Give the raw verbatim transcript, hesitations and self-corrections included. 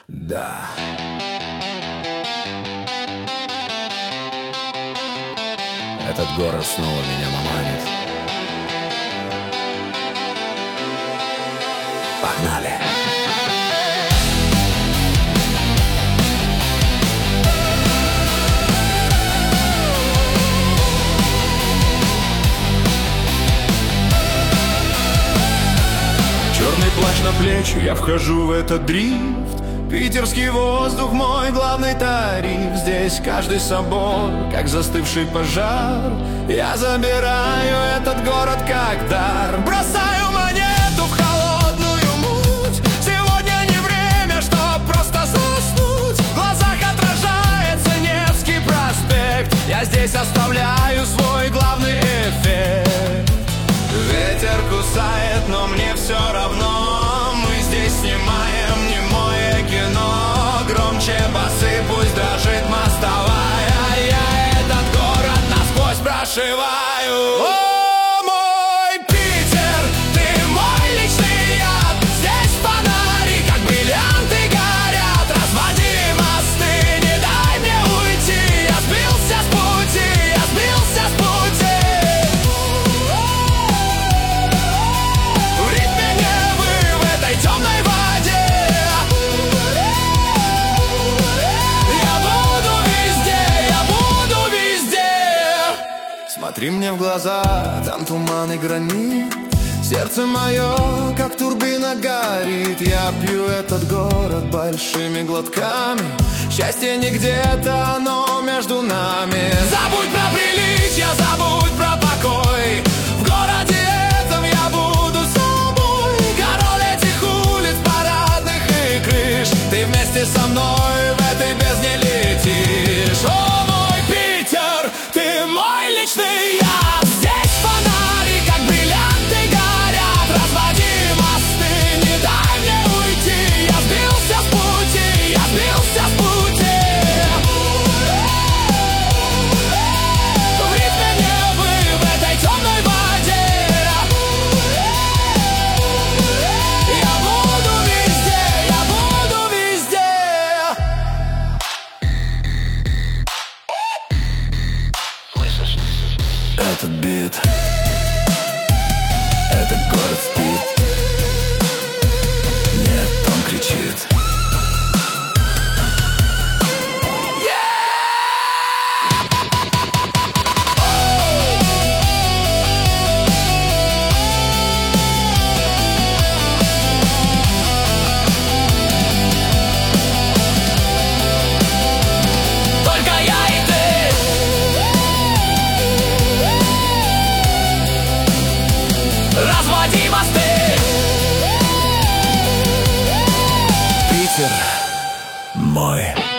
Да. Этот город снова меня маманит. Погнали! Черный плащ на плечи, я вхожу в этот дрифт. Питерский воздух, мой главный тариф. Здесь каждый собор, как застывший пожар. Я забираю этот город как дар. Бросаю монету в холодную муть. Сегодня не время, чтоб просто заснуть. В глазах отражается Невский проспект. Я здесь оставляю свой главный эффект. Ветер кусает, но мне все равно. Мы здесь снимаем немое кино. Громче басы, пусть дрожит мостовая. Я этот город насквозь прошиваю. О, мой Питер, ты мой личный яд. Здесь фонари, как бриллианты, горят. Разводи мосты, не дай мне уйти. Я сбился с пути, я сбился с пути. В ритме Невы, в этой темной воде. Я буду везде, я буду везде. Смотри мне в глаза, там туман и гранит. Сердце мое, как турбина, горит. Я пью этот город большими глотками. Счастье не где-то, оно между нами. Забудь про приличия, забудь про покой. В городе этом я буду собой. Король этих улиц, парадных и крыш. Ты вместе со мной в этой бездне летишь. О, мой Питер, ты мой личный яд. Здесь фонари, как бриллианты, горят. Разводи мосты, не дай мне уйти. Я сбился с пути, я сбился с пути. В ритме Невы, в этой темной воде. Я буду везде, я буду везде. Этот бит, этот город спит. Нет, он кричит. Только я и ты. Разводи мосты. Питер мой.